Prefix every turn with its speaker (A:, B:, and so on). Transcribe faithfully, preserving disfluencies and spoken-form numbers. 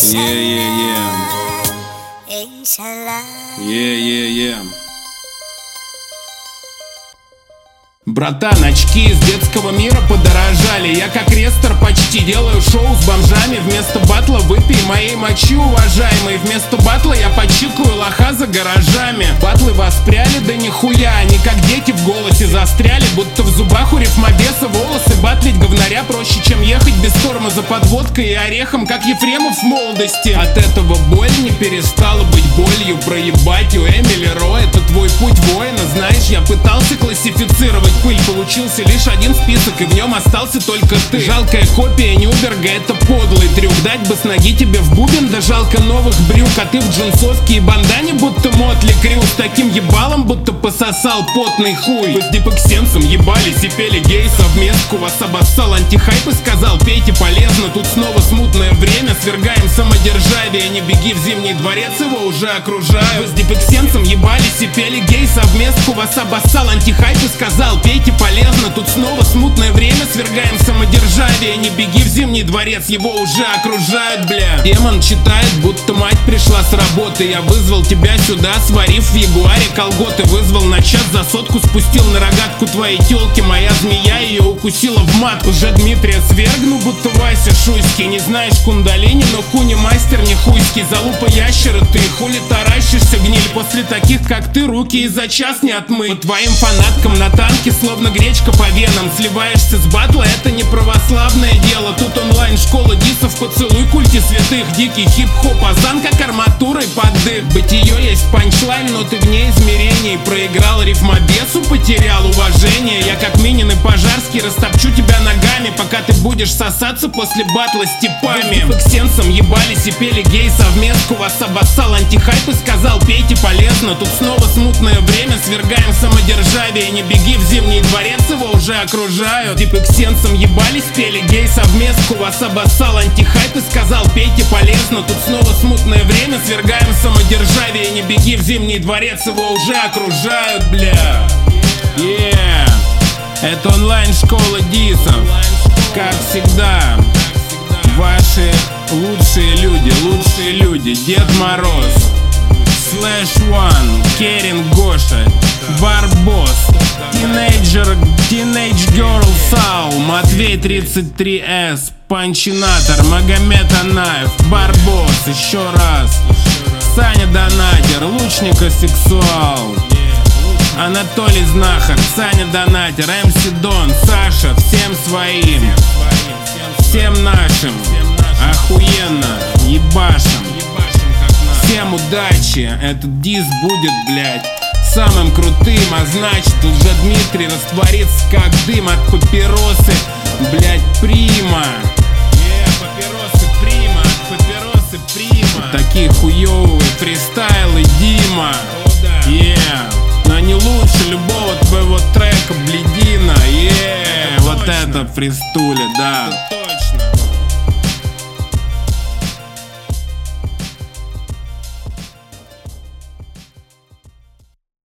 A: Yeah, yeah, yeah. Yeah, yeah, yeah. Братан, очки из детского мира подорожали. Я как рестор почти делаю шоу с бомжами. Вместо батла выпей моей мочи, уважаемый. Вместо батла я почикаю лоха за гаражами. Батлы воспряли, да нихуя. Они как дети в голосе застряли, будто в зубах у рифмобеса волосы. Батлить говнаря проще, чем ехать без тормоза под водкой и орехом, как Ефремов в молодости. От этого боль не перестала быть болью. Проебать у Эмили Ро, это твой путь воина. Знаешь, я пытался классифицировать пыль, получился лишь один список, и в нем остался только ты. Жалкая копия Нюберга, это подлый трюк. Дать бы с ноги тебе в бубен, да жалко новых брюк. А ты в джинсовке и бандане, будто Мотли Крю. С таким ебалом, будто пососал потный хуй. Вы с дипэксенсом ебались и пели гей совместку. Вас обоссал антихайп и сказал: пейте полезно. Тут снова смутное время, свергаем самодержавие. Не беги в Зимний дворец, его уже окружают. Вы с дипэксенсом ебались и пели гей совместку. Вас обоссал антихайп и сказал: пейте полезно, тут снова смутное время, свергаем самодержавие. Не беги в Зимний дворец, его уже окружают, бля. Демон читает, будто мать пришла с работы. Я вызвал тебя сюда, сварив в ягуаре колготы. Вызвал на час за сотку, спустил на рогатку твоей тёлки. Моя змея ее укусила в матку. Уже Дмитрия свергну, будто Вася Шуйский. Не знаешь кундалини, но хуни мастер не хуйский. Залупа ящера ты, хули таращишься, гниль. После таких, как ты, руки и за час не отмыть. По твоим фанаткам на танке словно гречка по венам. Сливаешься с батла, это не православное дело. Тут онлайн школа дисов, поцелуй культе святых. Дикий хип-хоп, азан как арматурой под дых. Бытие есть панчлайн, но ты вне измерений. Проиграл рифмобесу, потерял уважение. Я как Минин и Пожарский растопчу тебя ногами, пока ты будешь сосаться после батла с типами. Вы с дипэксенсом ебались и пели гей совместку. Вас обоссал антихайп и сказал: пейте полезно. Тут снова смутное время, свергаем самодержавие. Не беги в Зимний дворец, его уже окружают. Дипэксенсом ебались, пели гей совместку. Вас обоссал антихайп и сказал: пейте полезно. Тут снова смутное время, свергаем самодержавие. Не беги в Зимний дворец, его уже окружают, бля. Yeah. Это онлайн-школа дисов. Как всегда, ваши лучшие люди, лучшие люди. Дед Мороз, Слэш One, Керин Гоша, Барбос, Тинейджер, Тинейдж Герл Сау, Матвей тридцать три эс, Панчинатор, Магомед Анаев, Барбос, еще раз, Саня Донатер, Лучника Сексуал, Анатолий Знахарь, Саня Донатер, эм си Дон, Саша, всем своим, всем нашим, охуенно, ебашим. Всем удачи, этот диск будет, блядь, самым крутым. А значит, уже Дмитрий растворится как дым от папиросы, блядь, прима. Yeah, папиросы прима, папиросы прима. Такие хуёвые фристайлы Дима. Yeah. Но не лучше любого твоего трека, блядина. Yeah. Вот это фристуля, да.